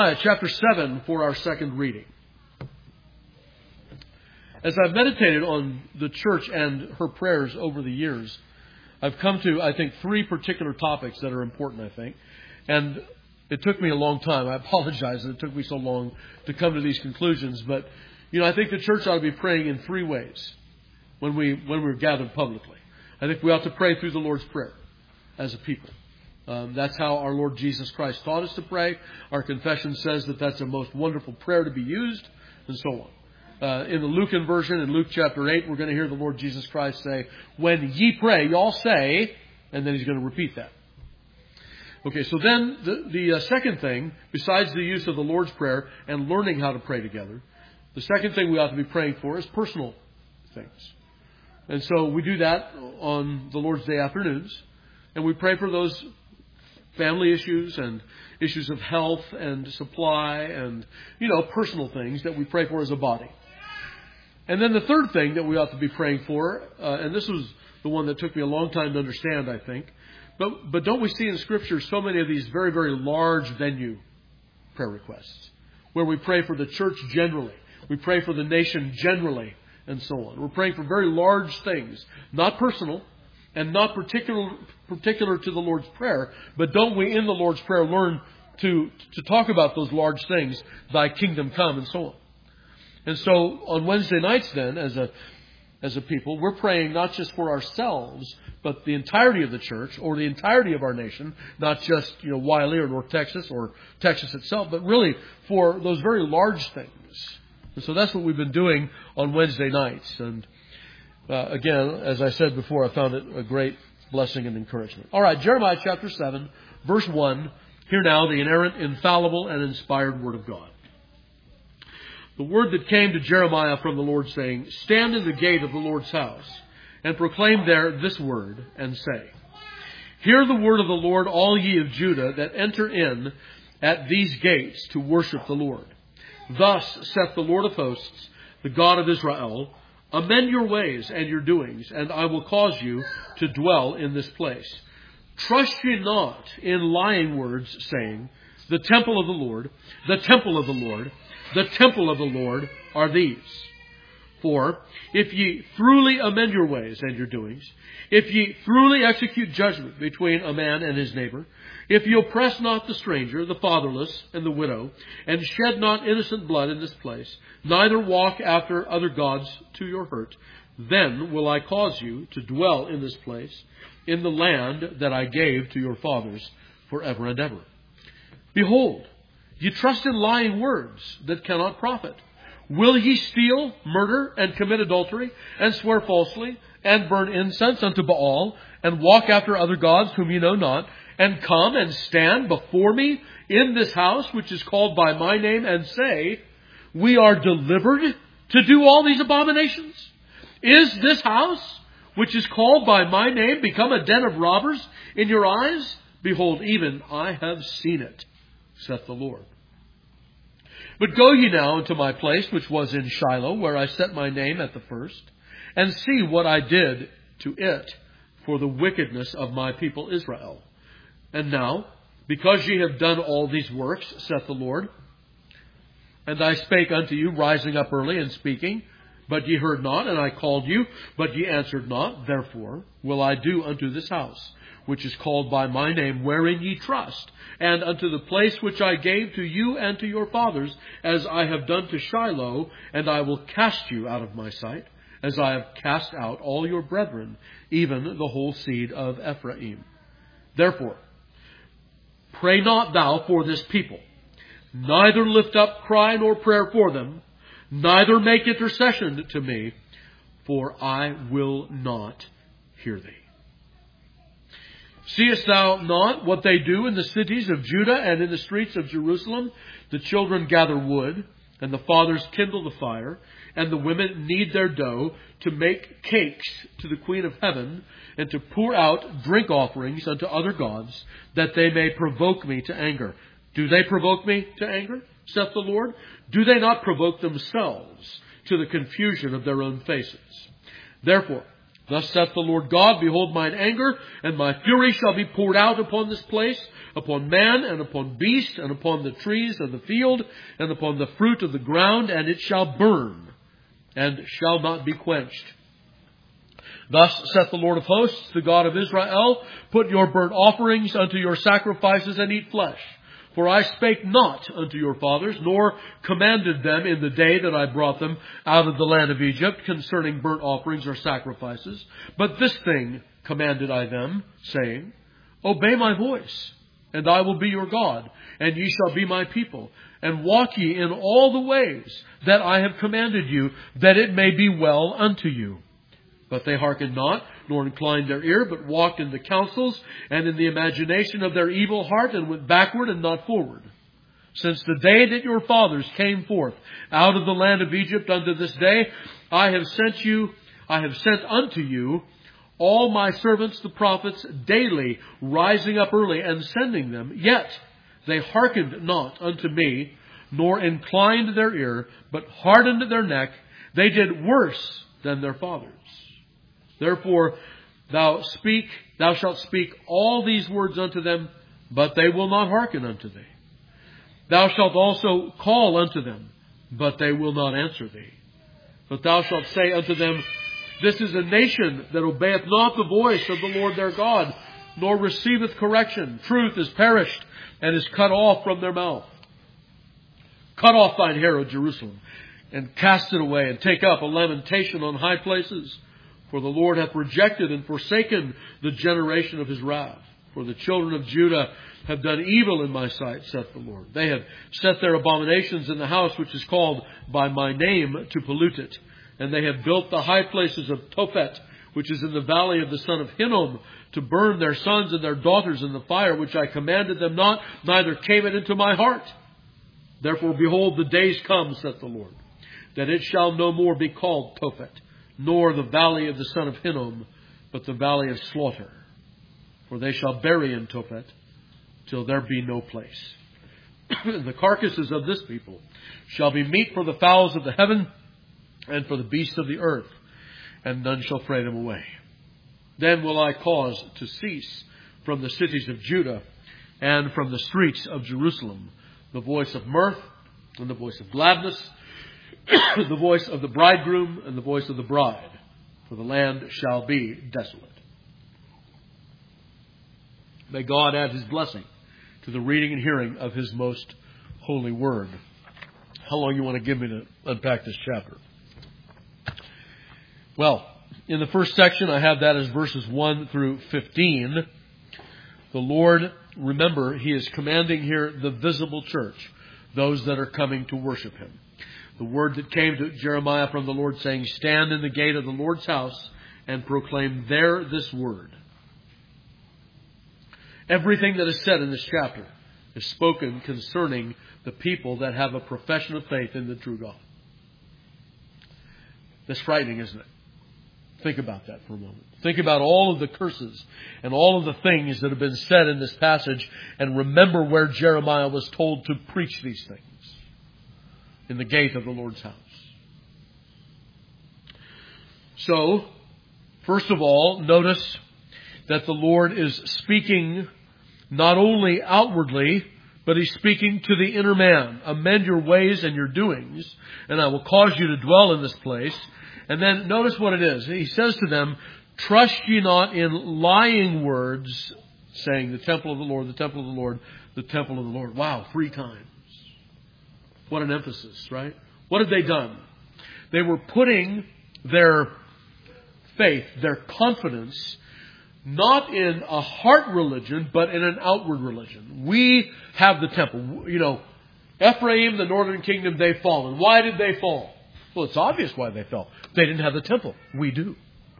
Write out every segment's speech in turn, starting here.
Chapter 7 for our second reading. As I've meditated on the church and her prayers over the years, I've come to, I think, three particular topics that are important, I think. And it took me a long time. I apologize that it took me so long to come to these conclusions. But, I think the church ought to be praying in three ways when we're gathered publicly. I think we ought to pray through the Lord's Prayer as a people. That's how our Lord Jesus Christ taught us to pray. Our confession says that that's a most wonderful prayer to be used, and so on. In the Lucan version, in Luke chapter 8, we're going to hear the Lord Jesus Christ say, "When ye pray, y'all say," and then He's going to repeat that. Okay, so then the second thing, besides the use of the Lord's Prayer and learning how to pray together, the second thing we ought to be praying for is personal things. And so we do that on the Lord's Day afternoons, and we pray for those family issues and issues of health and supply and, personal things that we pray for as a body. And then the third thing that we ought to be praying for, and this was the one that took me a long time to understand, I think, but don't we see in Scripture so many of these very, very large venue prayer requests where we pray for the church generally, we pray for the nation generally, and so on. We're praying for very large things, not personal, and not particular to the Lord's Prayer, but don't we in the Lord's Prayer learn to talk about those large things, thy kingdom come, and so on. And so on Wednesday nights then, as a people, we're praying not just for ourselves, but the entirety of the church or the entirety of our nation, not just Wiley or North Texas or Texas itself, but really for those very large things. And so that's what we've been doing on Wednesday nights. And again, as I said before, I found it a great blessing and encouragement. All right, Jeremiah chapter 7, verse 1. Hear now the inerrant, infallible, and inspired Word of God. The word that came to Jeremiah from the Lord, saying, "Stand in the gate of the Lord's house, and proclaim there this word, and say, Hear the word of the Lord, all ye of Judah, that enter in at these gates to worship the Lord. Thus saith the Lord of hosts, the God of Israel, Amend your ways and your doings, and I will cause you to dwell in this place. Trust ye not in lying words, saying, The temple of the Lord, the temple of the Lord, the temple of the Lord are these. For if ye truly amend your ways and your doings, if ye truly execute judgment between a man and his neighbor, if ye oppress not the stranger, the fatherless, and the widow, and shed not innocent blood in this place, neither walk after other gods to your hurt, then will I cause you to dwell in this place, in the land that I gave to your fathers forever and ever. Behold, ye trust in lying words that cannot profit. Will ye steal, murder, and commit adultery, and swear falsely, and burn incense unto Baal, and walk after other gods whom ye know not, and come and stand before me in this house which is called by my name, and say, We are delivered to do all these abominations? Is this house which is called by my name become a den of robbers in your eyes? Behold, even I have seen it, saith the Lord. But go ye now into my place, which was in Shiloh, where I set my name at the first, and see what I did to it for the wickedness of my people Israel. And now, because ye have done all these works, saith the Lord, and I spake unto you, rising up early and speaking, but ye heard not, and I called you, but ye answered not, therefore will I do unto this house, which is called by my name, wherein ye trust, and unto the place which I gave to you and to your fathers, as I have done to Shiloh, and I will cast you out of my sight, as I have cast out all your brethren, even the whole seed of Ephraim. Therefore, pray not thou for this people, neither lift up cry nor prayer for them, neither make intercession to me, for I will not hear thee. Seest thou not what they do in the cities of Judah and in the streets of Jerusalem? The children gather wood, and the fathers kindle the fire, and the women knead their dough to make cakes to the Queen of Heaven, and to pour out drink offerings unto other gods, that they may provoke me to anger. Do they provoke me to anger, saith the Lord? Do they not provoke themselves to the confusion of their own faces? Therefore, Thus saith the Lord God, Behold, mine anger and my fury shall be poured out upon this place, upon man and upon beast, and upon the trees of the field, and upon the fruit of the ground, and it shall burn, and shall not be quenched. Thus saith the Lord of hosts, the God of Israel, Put your burnt offerings unto your sacrifices, and eat flesh. For I spake not unto your fathers, nor commanded them in the day that I brought them out of the land of Egypt concerning burnt offerings or sacrifices. But this thing commanded I them, saying, Obey my voice, and I will be your God, and ye shall be my people. And walk ye in all the ways that I have commanded you, that it may be well unto you. But they hearkened not, nor inclined their ear, but walked in the counsels and in the imagination of their evil heart, and went backward and not forward. Since the day that your fathers came forth out of the land of Egypt unto this day, I have sent unto you all my servants the prophets daily, rising up early and sending them. Yet they hearkened not unto me, nor inclined their ear, but hardened their neck. They did worse than their fathers. Therefore, thou shalt speak all these words unto them, but they will not hearken unto thee. Thou shalt also call unto them, but they will not answer thee. But thou shalt say unto them, This is a nation that obeyeth not the voice of the Lord their God, nor receiveth correction. Truth is perished, and is cut off from their mouth. Cut off thine hair, O Jerusalem, and cast it away, and take up a lamentation on high places. For the Lord hath rejected and forsaken the generation of his wrath. For the children of Judah have done evil in my sight, saith the Lord. They have set their abominations in the house which is called by my name, to pollute it. And they have built the high places of Tophet, which is in the valley of the son of Hinnom, to burn their sons and their daughters in the fire, which I commanded them not, neither came it into my heart. Therefore, behold, the days come, saith the Lord, that it shall no more be called Tophet, nor the valley of the son of Hinnom, but the valley of slaughter. For they shall bury in Tophet, till there be no place. The carcasses of this people shall be meat for the fowls of the heaven, and for the beasts of the earth, and none shall fray them away. Then will I cause to cease from the cities of Judah, and from the streets of Jerusalem, the voice of mirth, and the voice of gladness, the voice of the bridegroom and the voice of the bride, for the land shall be desolate. May God add his blessing to the reading and hearing of his most holy word. How long you want to give me to unpack this chapter? Well, in the first section, I have that as verses 1 through 15. The Lord, remember, he is commanding here the visible church, those that are coming to worship him. The word that came to Jeremiah from the Lord saying, Stand in the gate of the Lord's house and proclaim there this word. Everything that is said in this chapter is spoken concerning the people that have a profession of faith in the true God. That's frightening, isn't it? Think about that for a moment. Think about all of the curses and all of the things that have been said in this passage, and remember where Jeremiah was told to preach these things. In the gate of the Lord's house. So, first of all, notice that the Lord is speaking not only outwardly, but he's speaking to the inner man. Amend your ways and your doings, and I will cause you to dwell in this place. And then notice what it is. He says to them, Trust ye not in lying words, saying, The temple of the Lord, the temple of the Lord, the temple of the Lord. Wow, 3 times. What an emphasis, right? What had they done? They were putting their faith, their confidence, not in a heart religion, but in an outward religion. We have the temple. You know, Ephraim, the northern kingdom, they've fallen. Why did they fall? Well, it's obvious why they fell. They didn't have the temple. We do.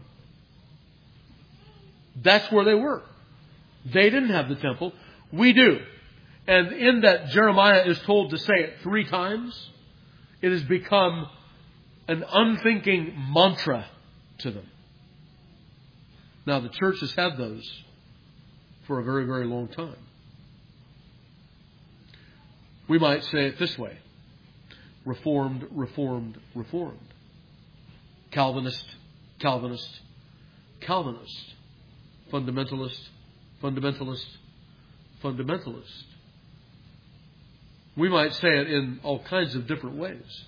That's where they were. They didn't have the temple. We do. And in that Jeremiah is told to say it 3 times, it has become an unthinking mantra to them. Now, the church has had those for a very, very long time. We might say it this way. Reformed, Reformed, Reformed. Calvinist, Calvinist, Calvinist, fundamentalist, fundamentalist, fundamentalist. We might say it in all kinds of different ways.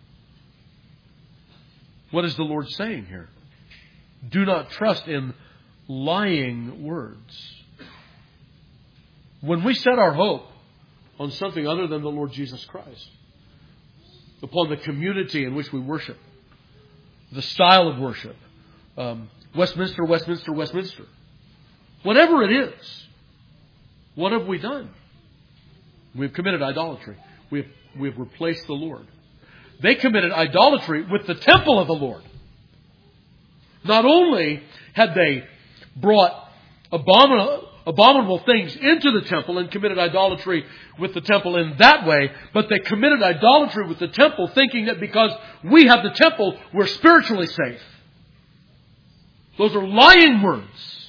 What is the Lord saying here? Do not trust in lying words. When we set our hope on something other than the Lord Jesus Christ, upon the community in which we worship, the style of worship, Westminster, Westminster, Westminster, whatever it is, what have we done? We've committed idolatry. We've replaced the Lord. They committed idolatry with the temple of the Lord. Not only had they brought abominable things into the temple and committed idolatry with the temple in that way, but they committed idolatry with the temple, thinking that because we have the temple, we're spiritually safe. Those are lying words.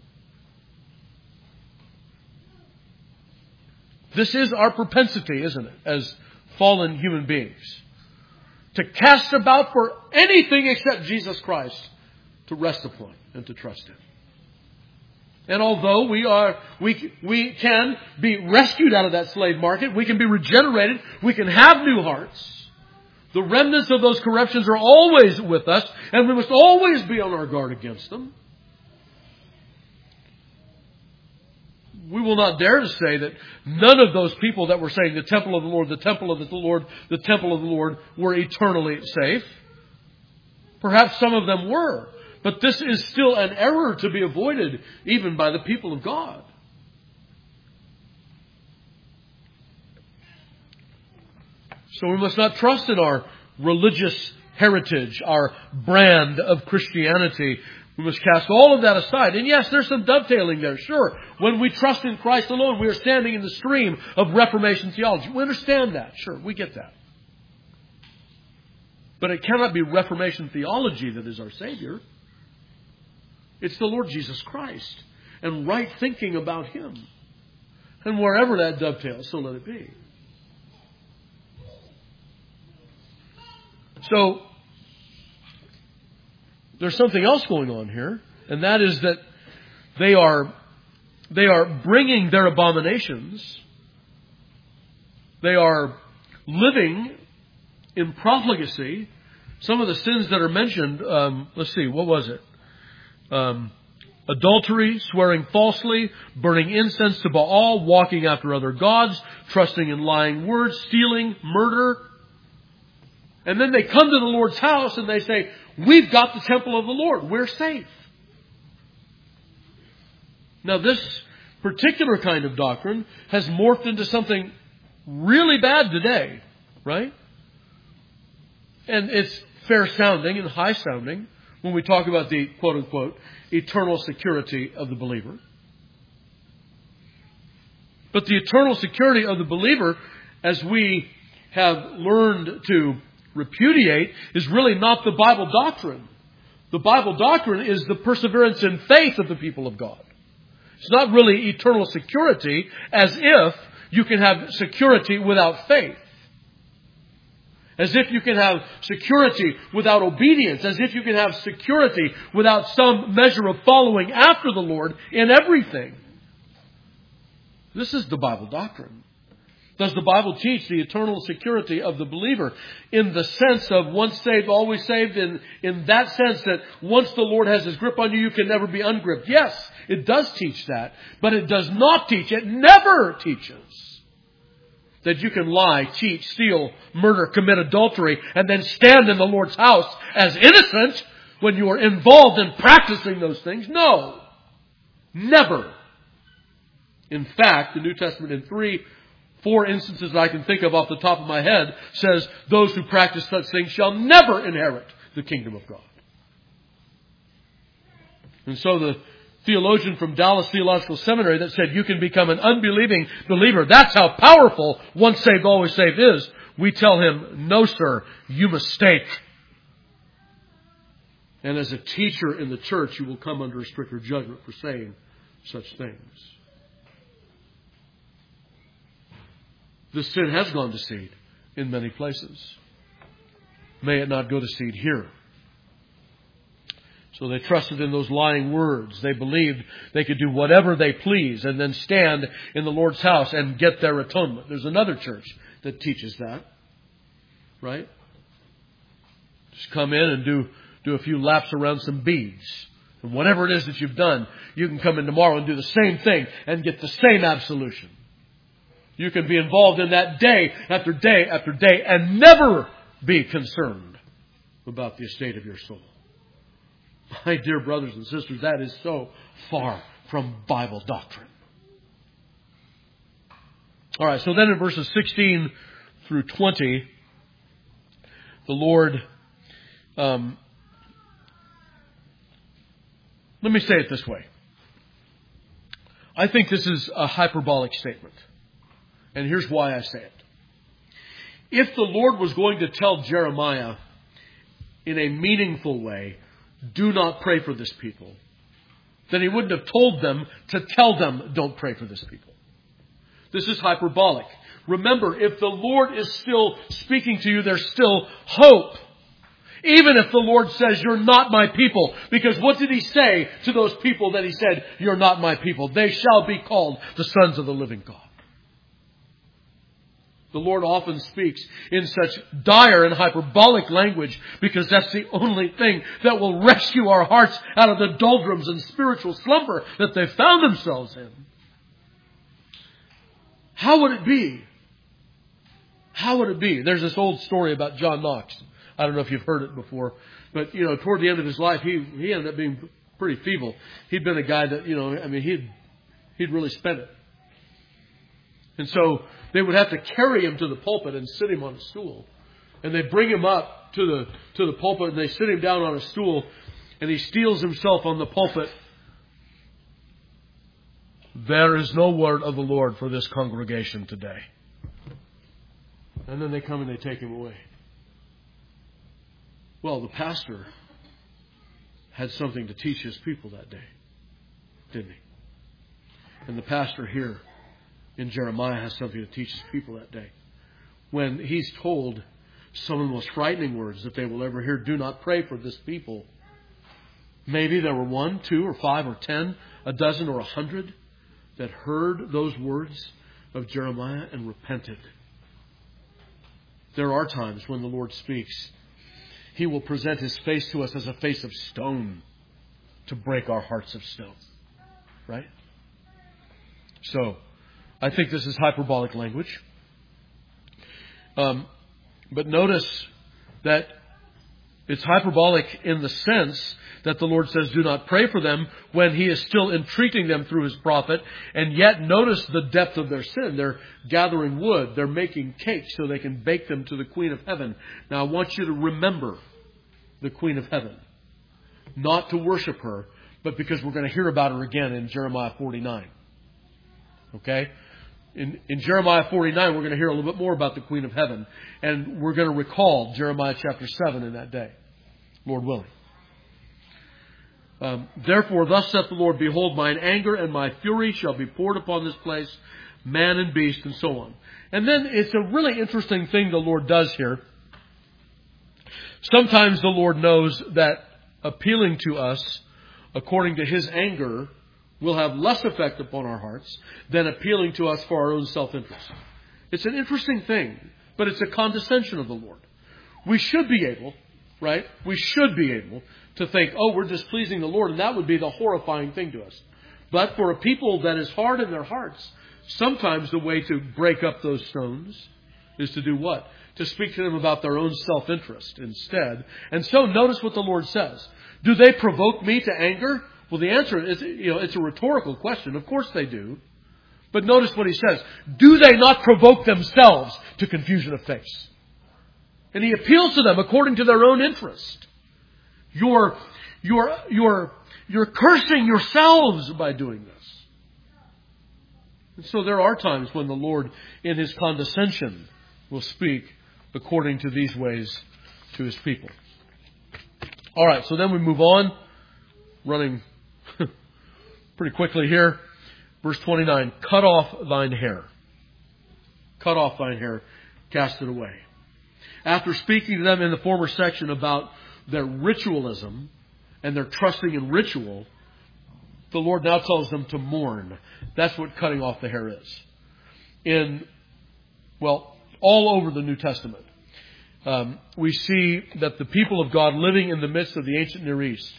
This is our propensity, isn't it, as fallen human beings, to cast about for anything except Jesus Christ to rest upon and to trust Him. And although we can be rescued out of that slave market, we can be regenerated, we can have new hearts, the remnants of those corruptions are always with us, and we must always be on our guard against them. We will not dare to say that none of those people that were saying the temple of the Lord, the temple of the Lord, the temple of the Lord were eternally safe. Perhaps some of them were. But this is still an error to be avoided even by the people of God. So we must not trust in our religious heritage, our brand of Christianity. We must cast all of that aside. And yes, there's some dovetailing there, sure. When we trust in Christ alone, we are standing in the stream of Reformation theology. We understand that, sure, we get that. But it cannot be Reformation theology that is our Savior. It's the Lord Jesus Christ and right thinking about Him. And wherever that dovetails, so let it be. So, there's something else going on here, and that is that they are bringing their abominations. They are living in profligacy. Some of the sins that are mentioned, let's see, what was it? Adultery, swearing falsely, burning incense to Baal, walking after other gods, trusting in lying words, stealing, murder. And then they come to the Lord's house and they say, we've got the temple of the Lord. We're safe. Now this particular kind of doctrine has morphed into something really bad today, right? And it's fair sounding and high sounding when we talk about the quote unquote eternal security of the believer. But the eternal security of the believer, as we have learned to repudiate, is really not the Bible doctrine. The Bible doctrine is the perseverance in faith of the people of God. It's not really eternal security, as if you can have security without faith. As if you can have security without obedience. As if you can have security without some measure of following after the Lord in everything. This is the Bible doctrine. Does the Bible teach the eternal security of the believer in the sense of once saved, always saved, in that sense that once the Lord has His grip on you, you can never be ungripped? Yes, it does teach that. But it does not teach, it never teaches that you can lie, cheat, steal, murder, commit adultery, and then stand in the Lord's house as innocent when you are involved in practicing those things. No, never. In fact, the New Testament in 4 instances that I can think of off the top of my head says those who practice such things shall never inherit the kingdom of God. And so the theologian from Dallas Theological Seminary that said you can become an unbelieving believer, that's how powerful once saved, always saved is. We tell him, no sir, you mistake. And as a teacher in the church, you will come under a stricter judgment for saying such things. This sin has gone to seed in many places. May it not go to seed here. So they trusted in those lying words. They believed they could do whatever they please and then stand in the Lord's house and get their atonement. There's another church that teaches that. Right? Just come in and do a few laps around some beads. And whatever it is that you've done, you can come in tomorrow and do the same thing and get the same absolution. You can be involved in that day after day after day and never be concerned about the estate of your soul. My dear brothers and sisters, that is so far from Bible doctrine. All right, so then in verses 16 through 20, the Lord, let me say it this way. I think this is a hyperbolic statement. And here's why I say it. If the Lord was going to tell Jeremiah in a meaningful way, do not pray for this people, then He wouldn't have told them to tell them, don't pray for this people. This is hyperbolic. Remember, if the Lord is still speaking to you, there's still hope. Even if the Lord says, you're not my people. Because what did He say to those people that He said, you're not my people? They shall be called the sons of the living God. The Lord often speaks in such dire and hyperbolic language because that's the only thing that will rescue our hearts out of the doldrums and spiritual slumber that they've found themselves in. How would it be? How would it be? There's this old story about John Knox. I don't know if you've heard it before, but toward the end of his life, he ended up being pretty feeble. He'd been a guy that he'd really spent it. And so they would have to carry him to the pulpit and sit him on a stool. And they bring him up to the pulpit and they sit him down on a stool and he steels himself on the pulpit. There is no word of the Lord for this congregation today. And then they come and they take him away. Well, the pastor had something to teach his people that day, didn't he? And the pastor here in Jeremiah has something to teach his people that day. When he's told some of the most frightening words that they will ever hear, do not pray for this people. Maybe there were 1, 2, or 5, or 10, a dozen, or 100 that heard those words of Jeremiah and repented. There are times when the Lord speaks. He will present His face to us as a face of stone to break our hearts of stone. Right? So, I think this is hyperbolic language. But notice that it's hyperbolic in the sense that the Lord says, do not pray for them when He is still entreating them through His prophet. And yet notice the depth of their sin. They're gathering wood. They're making cakes so they can bake them to the Queen of Heaven. Now I want you to remember the Queen of Heaven. Not to worship her, but because we're going to hear about her again in Jeremiah 49. Okay? In Jeremiah 49, we're going to hear a little bit more about the Queen of Heaven. And we're going to recall Jeremiah chapter 7 in that day. Lord willing. Therefore, thus saith the Lord, behold, mine anger and my fury shall be poured upon this place, man and beast, and so on. And then it's a really interesting thing the Lord does here. Sometimes the Lord knows that appealing to us according to His anger will have less effect upon our hearts than appealing to us for our own self-interest. It's an interesting thing, but it's a condescension of the Lord. We should be able, right? We should be able to think, oh, we're displeasing the Lord, and that would be the horrifying thing to us. But for a people that is hard in their hearts, sometimes the way to break up those stones is to do what? To speak to them about their own self-interest instead. And so notice what the Lord says. Do they provoke me to anger? Well, the answer is, it's a rhetorical question. Of course they do. But notice what He says. Do they not provoke themselves to confusion of face? And He appeals to them according to their own interest. You're cursing yourselves by doing this. And so there are times when the Lord, in His condescension, will speak according to these ways to His people. All right, so then we move on, running pretty quickly here. Verse 29, cut off thine hair. Cut off thine hair, cast it away. After speaking to them in the former section about their ritualism and they're trusting in ritual, the Lord now tells them to mourn. That's what cutting off the hair is. All over the New Testament, we see that the people of God living in the midst of the ancient Near East,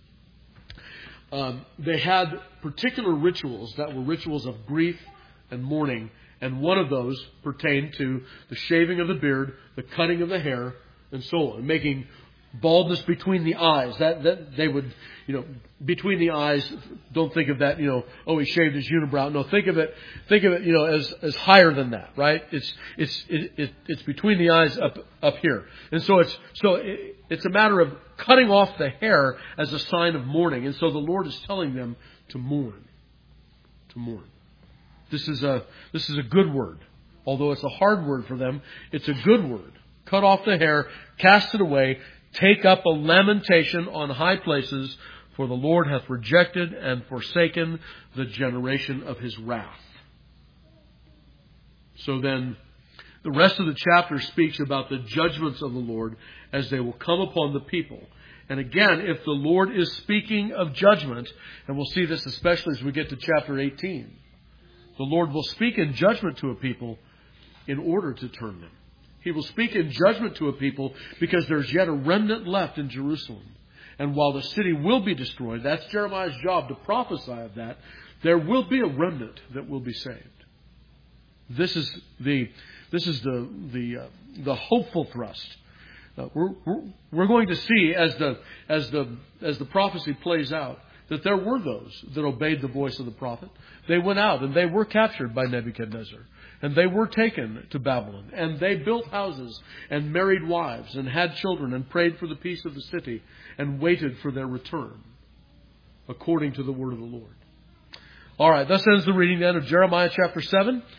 they had particular rituals that were rituals of grief and mourning. And one of those pertained to the shaving of the beard, the cutting of the hair, and so on, making baldness between the eyes. That they would, between the eyes. Don't think of that, he shaved his unibrow. No, think of it, as higher than that, right? It's between the eyes up here, and so it's a matter of cutting off the hair as a sign of mourning. And so the Lord is telling them to mourn, to mourn. This is a good word, although it's a hard word for them. It's a good word. Cut off the hair, cast it away, take up a lamentation on high places, for the Lord hath rejected and forsaken the generation of his wrath. So then, the rest of the chapter speaks about the judgments of the Lord as they will come upon the people. And again, if the Lord is speaking of judgment, and we'll see this especially as we get to chapter 18, the Lord will speak in judgment to a people in order to turn them. He will speak in judgment to a people because there's yet a remnant left in Jerusalem. And while the city will be destroyed, that's Jeremiah's job to prophesy of that, there will be a remnant that will be saved. This is the hopeful thrust. We're going to see as the prophecy plays out that there were those that obeyed the voice of the prophet. They went out and they were captured by Nebuchadnezzar. And they were taken to Babylon. And they built houses and married wives and had children and prayed for the peace of the city and waited for their return, according to the word of the Lord. All right, thus ends the reading then of Jeremiah chapter 7.